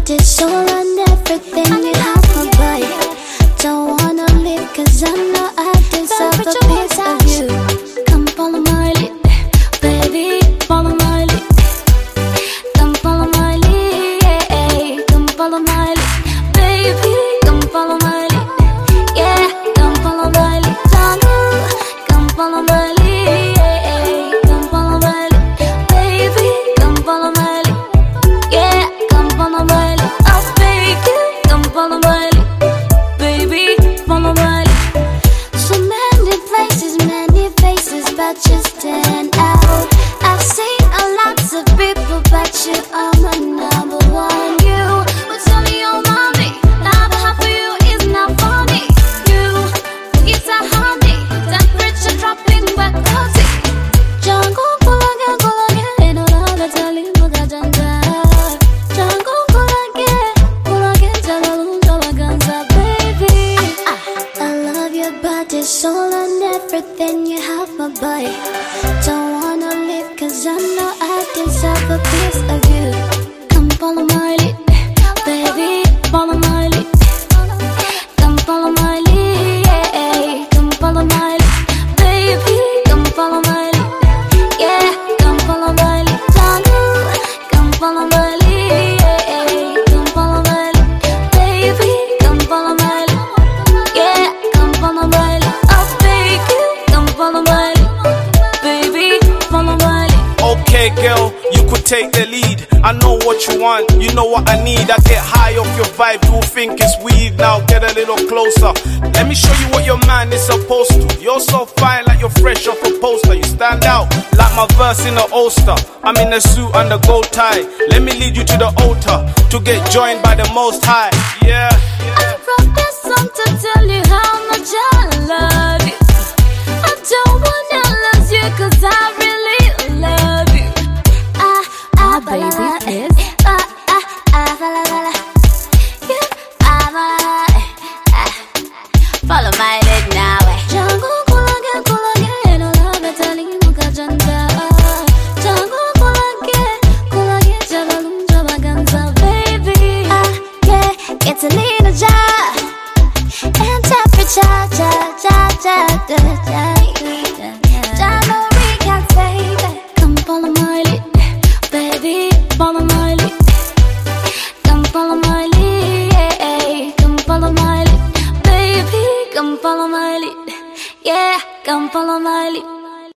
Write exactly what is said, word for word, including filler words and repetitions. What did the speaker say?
body, soul and everything. You have my body. Don't wanna leave, cause I know I deserve a piece of you. Come follow my lead, baby, follow my lead. Come follow my lead, yeah. Come follow my lead, baby, come follow my lead. Yeah, come follow my lead, darling. Come follow my lead, yeah. Come follow my lead, baby, come follow my lead. Yeah, come follow my lead, oh baby, come follow my lead, baby, follow my lead. So many places, many faces, but you stand out. I've seen a lot of people, but you are my number one. You will tell me your mommy, love I have for you is not funny. You, it's a honey, temperature dropping, we're cozy. Jungle kulage kulage, no love telling me that janda. Jungle kulage kulage, jalalu jalaganza, baby. I love your body, soul and everything. You have my body. Don't wanna leave, cause I know I deserve a piece of you. Come follow my lead, baby, follow my lead. Come follow my lead, yeah. Come follow my lead, baby, come follow my lead. Yeah, come follow my lead, darling. Come follow my lead, yeah. Come follow my lead, baby, come follow my lead. Yeah, come follow my lead, oh baby, come follow my lead, baby, follow my lead. Okay, girl, you could take the lead. I know what you want, you know what I need. I get high off your vibe, you think it's weed. Now get a little closer. Let me show you what your man is supposed to. You're so fine, like you're fresh off a poster. You stand out, like my verse in the Ulster. I'm in a suit and a gold tie. Let me lead you to the altar, to get joined by the Most High. Yeah, yeah. I wrote this song to tell you how much I love you. I don't wanna lose you, cause I